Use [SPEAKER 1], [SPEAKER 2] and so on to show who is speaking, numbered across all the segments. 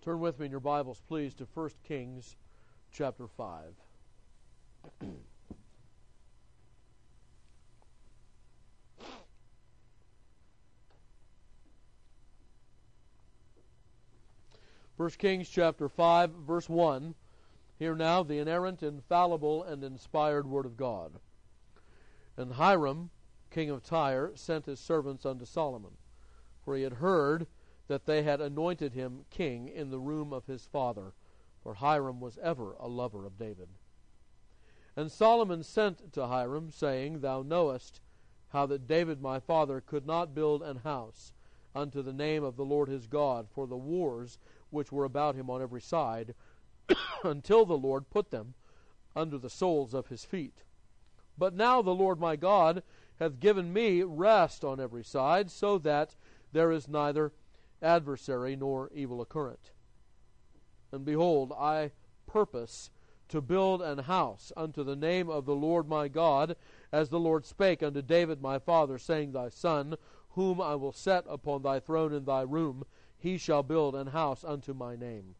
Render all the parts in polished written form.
[SPEAKER 1] Turn with me in your Bibles, please, to 1 Kings chapter 5. 1 Kings chapter 5, verse 1. Hear now the inerrant, infallible, and inspired word of God. And Hiram, king of Tyre, sent his servants unto Solomon, for he had heard that they had anointed him king in the room of his father, for Hiram was ever a lover of David. And Solomon sent to Hiram, saying, Thou knowest how that David my father could not build an house unto the name of the Lord his God for the wars which were about him on every side, until the Lord put them under the soles of his feet. But now the Lord my God hath given me rest on every side, so that there is neither adversary nor evil occurrent. And behold, I purpose to build an house unto the name of the Lord my God, as the Lord spake unto David my father, saying, Thy son, whom I will set upon thy throne in thy room, he shall build an house unto my name.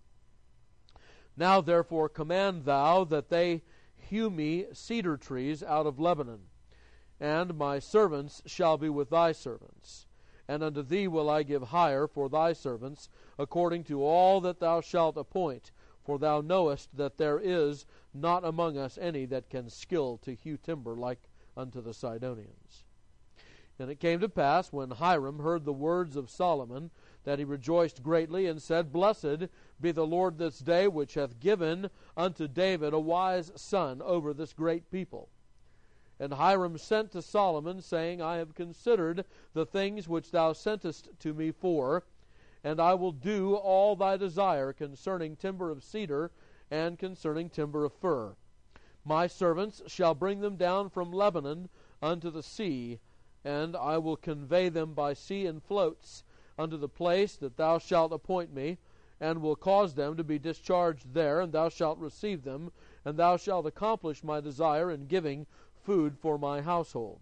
[SPEAKER 1] Now therefore command thou that they hew me cedar trees out of Lebanon, and my servants shall be with thy servants. And unto thee will I give hire for thy servants, according to all that thou shalt appoint, for thou knowest that there is not among us any that can skill to hew timber like unto the Sidonians. And it came to pass, when Hiram heard the words of Solomon, that he rejoiced greatly, and said, Blessed be the Lord this day, which hath given unto David a wise son over this great people. And Hiram sent to Solomon, saying, I have considered the things which thou sentest to me for, and I will do all thy desire concerning timber of cedar and concerning timber of fir. My servants shall bring them down from Lebanon unto the sea, and I will convey them by sea in floats unto the place that thou shalt appoint me, and will cause them to be discharged there, and thou shalt receive them, and thou shalt accomplish my desire in giving food for my household.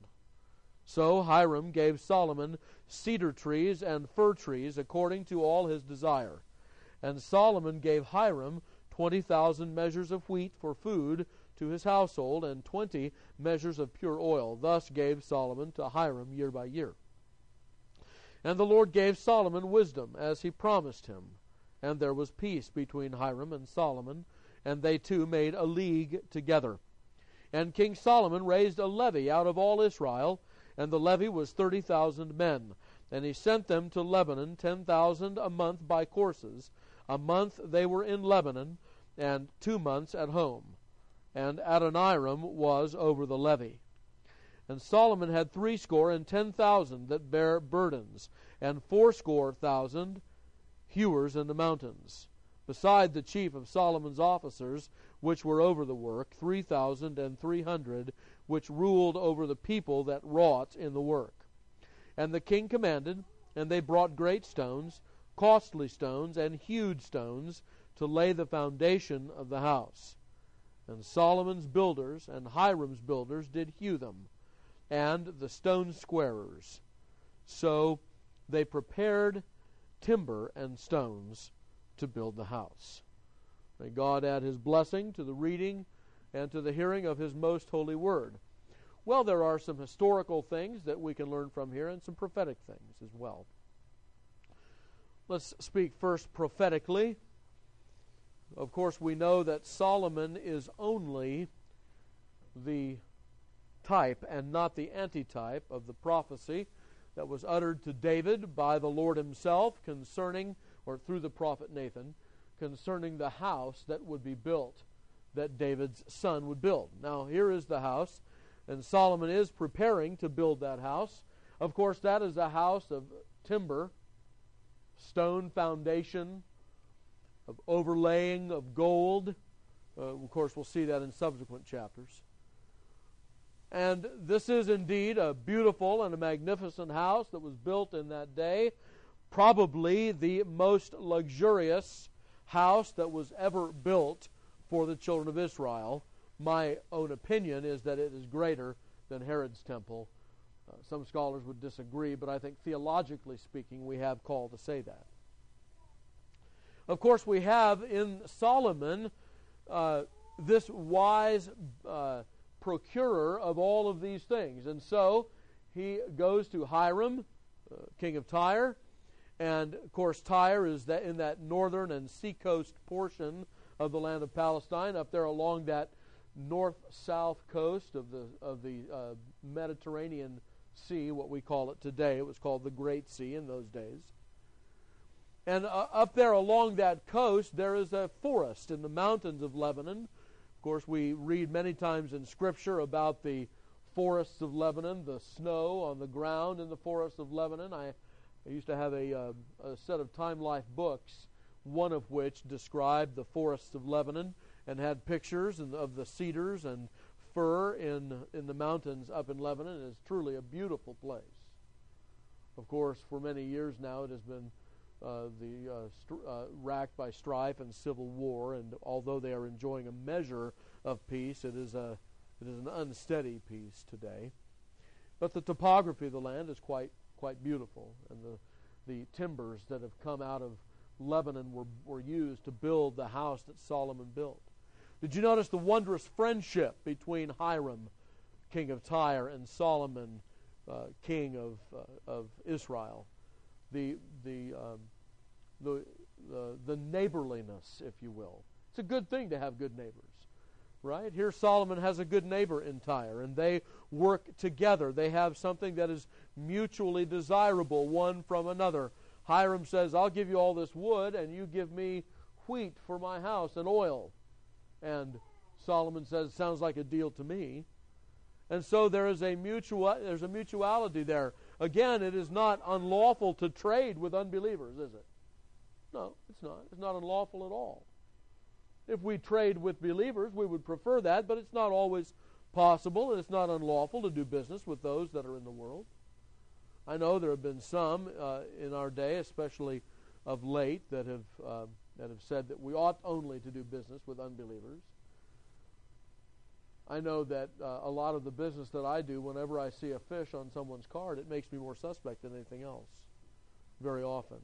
[SPEAKER 1] So Hiram gave Solomon cedar trees and fir trees according to all his desire. And Solomon gave Hiram 20,000 measures of wheat for food to his household, and 20 measures of pure oil. Thus gave Solomon to Hiram year by year. And the Lord gave Solomon wisdom, as he promised him. And there was peace between Hiram and Solomon, and they two made a league together. And King Solomon raised a levy out of all Israel, and the levy was 30,000 men. And he sent them to Lebanon, 10,000 a month by courses. A month they were in Lebanon, and 2 months at home. And Adoniram was over the levy. And Solomon had 70,000 that bare burdens, and 80,000 hewers in the mountains, beside the chief of Solomon's officers, which were over the work, 3,300, which ruled over the people that wrought in the work. And the king commanded, and they brought great stones, costly stones, and hewed stones, to lay the foundation of the house. And Solomon's builders and Hiram's builders did hew them, and the stone squarers. So they prepared timber and stones to build the house. May God add his blessing to the reading and to the hearing of his most holy word. Well, there are some historical things that we can learn from here, and some prophetic things as well. Let's speak first prophetically. Of course, we know that Solomon is only the type and not the antitype of the prophecy that was uttered to David by the Lord himself concerning, or through the prophet Nathan, concerning the house that would be built, that David's son would build. Now, here is the house, and Solomon is preparing to build that house. Of course, that is a house of timber, stone foundation, of overlaying of gold. Of course, we'll see that in subsequent chapters. And this is indeed a beautiful and a magnificent house that was built in that day. Probably the most luxurious house that was ever built for the children of Israel. My own opinion is that it is greater than Herod's temple. Some scholars would disagree, but I think theologically speaking, we have call to say that. Of course, we have in Solomon this wise procurer of all of these things. And so he goes to Hiram, king of Tyre, and of course Tyre is in that northern and seacoast portion of the land of Palestine, up there along that north-south coast of the Mediterranean Sea, what we call it today. It was called the Great Sea in those days. And up there along that coast, there is a forest in the mountains of Lebanon. Of course, we read many times in Scripture about the forests of Lebanon, the snow on the ground in the forests of Lebanon. I used to have a set of Time Life books, one of which described the forests of Lebanon and had pictures of the cedars and fir in the mountains up in Lebanon. It is truly a beautiful place. Of course, for many years now, it has been racked by strife and civil war, and although they are enjoying a measure of peace, it is an unsteady peace today. But the topography of the land is quite beautiful, and the timbers that have come out of Lebanon were used to build the house that Solomon built. Did you notice the wondrous friendship between Hiram, king of Tyre, and Solomon, king of Israel? The neighborliness, if you will. It's a good thing to have good neighbors, right? Here Solomon has a good neighbor in Tyre, and they work together. They have something that is mutually desirable one from another. Hiram says, I'll give you all this wood, and you give me wheat for my house and oil. And Solomon says, sounds like a deal to me. And so there's a mutuality there. Again, it is not unlawful to trade with unbelievers, is it? No, it's not. It's not unlawful at all. If we trade with believers, we would prefer that, but it's not always possible, and it's not unlawful to do business with those that are in the world. I know there have been some in our day, especially of late, that have said that we ought only to do business with unbelievers. I know that a lot of the business that I do, whenever I see a fish on someone's card, it makes me more suspect than anything else, very often.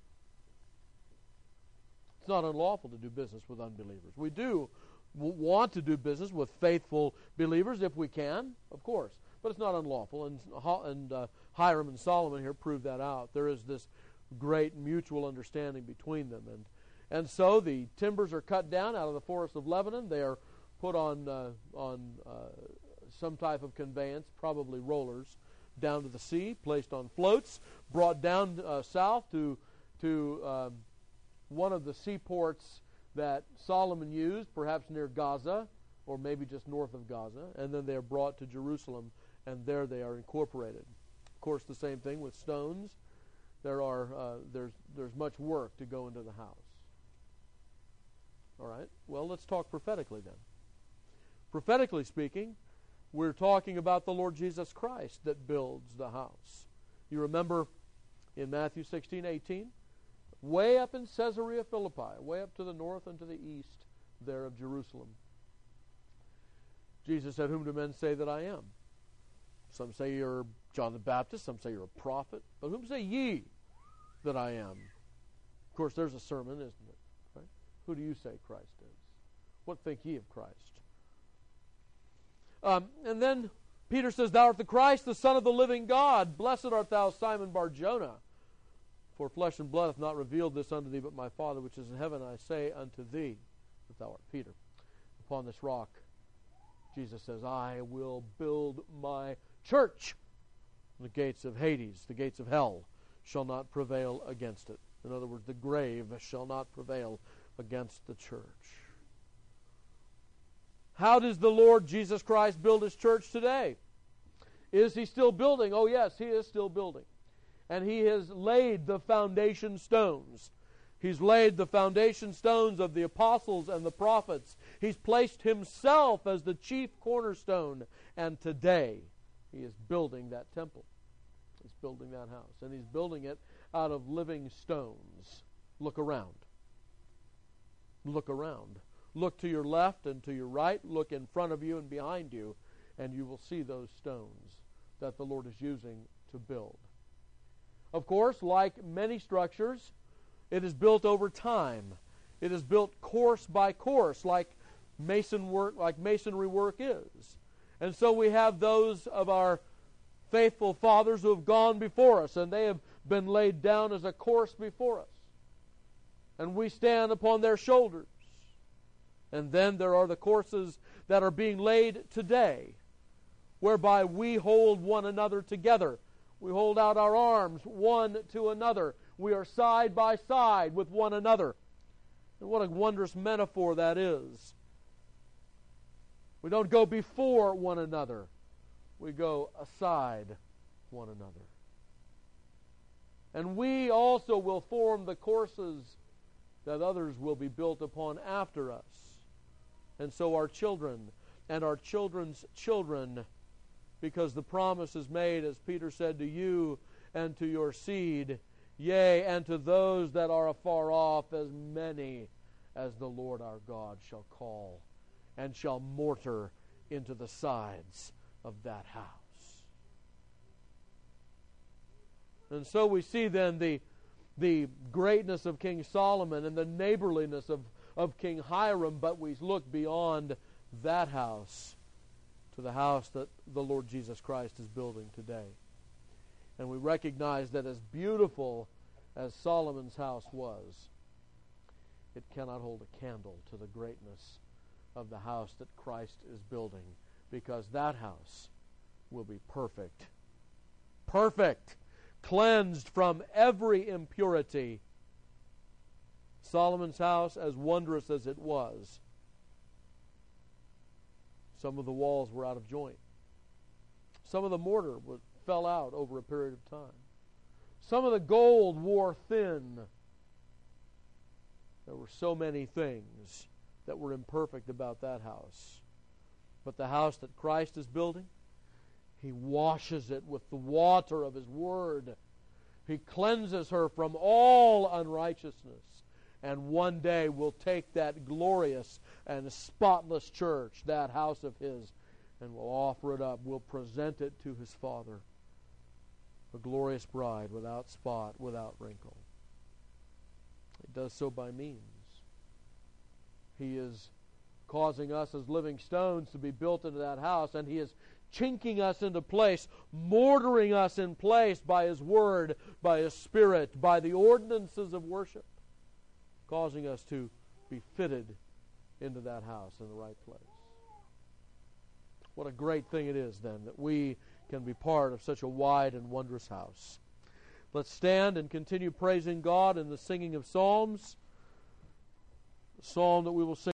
[SPEAKER 1] It's not unlawful to do business with unbelievers. We do want to do business with faithful believers if we can, of course, but it's not unlawful, and Hiram and Solomon here prove that out. There is this great mutual understanding between them, and so the timbers are cut down out of the forest of Lebanon. They are put on some type of conveyance, probably rollers, down to the sea, placed on floats, brought down south to one of the seaports that Solomon used, perhaps near Gaza, or maybe just north of Gaza, and then they are brought to Jerusalem, and there they are incorporated. Of course, the same thing with stones. There's much work to go into the house. All right. Well, let's talk prophetically then. Prophetically speaking, we're talking about the Lord Jesus Christ that builds the house. You remember in Matthew 16:18, way up in Caesarea Philippi, way up to the north and to the east there of Jerusalem, Jesus said, "Whom do men say that I am? Some say you're John the Baptist, some say you're a prophet, but whom say ye that I am?" Of course, there's a sermon, isn't it? Right? Who do you say Christ is? What think ye of Christ? And then Peter says, "Thou art the Christ, the Son of the living God. Blessed art thou, Simon Bar-Jonah. For flesh and blood hath not revealed this unto thee, but my Father which is in heaven. I say unto thee that thou art Peter. Upon this rock," Jesus says, "I will build my church. The gates of Hades, the gates of hell, shall not prevail against it." In other words, the grave shall not prevail against the church. How does the Lord Jesus Christ build His church today? Is He still building? Oh yes, He is still building. And He has laid the foundation stones. He's laid the foundation stones of the apostles and the prophets. He's placed Himself as the chief cornerstone. And today, He is building that temple. He's building that house. And He's building it out of living stones. Look around. Look around. Look to your left and to your right. Look in front of you and behind you. And you will see those stones that the Lord is using to build. Of course, like many structures, it is built over time. It is built course by course, like masonry work is. And so we have those of our faithful fathers who have gone before us, and they have been laid down as a course before us. And we stand upon their shoulders. And then there are the courses that are being laid today, whereby we hold one another together. We hold out our arms one to another. We are side by side with one another. And what a wondrous metaphor that is. We don't go before one another. We go aside one another. And we also will form the courses that others will be built upon after us. And so our children and our children's children, because the promise is made, as Peter said, to you and to your seed, yea, and to those that are afar off, as many as the Lord our God shall call, and shall mortar into the sides of that house. And so we see then the greatness of King Solomon and the neighborliness of King Hiram, but we look beyond that house to the house that the Lord Jesus Christ is building today. And we recognize that as beautiful as Solomon's house was, it cannot hold a candle to the greatness of the house that Christ is building, because that house will be perfect. Perfect, cleansed from every impurity. Solomon's house, as wondrous as it was, some of the walls were out of joint. Some of the mortar fell out over a period of time. Some of the gold wore thin. There were so many things that were imperfect about that house. But the house that Christ is building, He washes it with the water of His Word. He cleanses her from all unrighteousness. And one day will take that glorious and spotless church, that house of His, and will offer it up. We'll present it to His Father, a glorious bride without spot, without wrinkle. It does so by means. He is causing us as living stones to be built into that house, and He is chinking us into place, mortaring us in place by His Word, by His Spirit, by the ordinances of worship, causing us to be fitted into that house in the right place. What a great thing it is, then, that we can be part of such a wide and wondrous house. Let's stand and continue praising God in the singing of psalms. The psalm that we will sing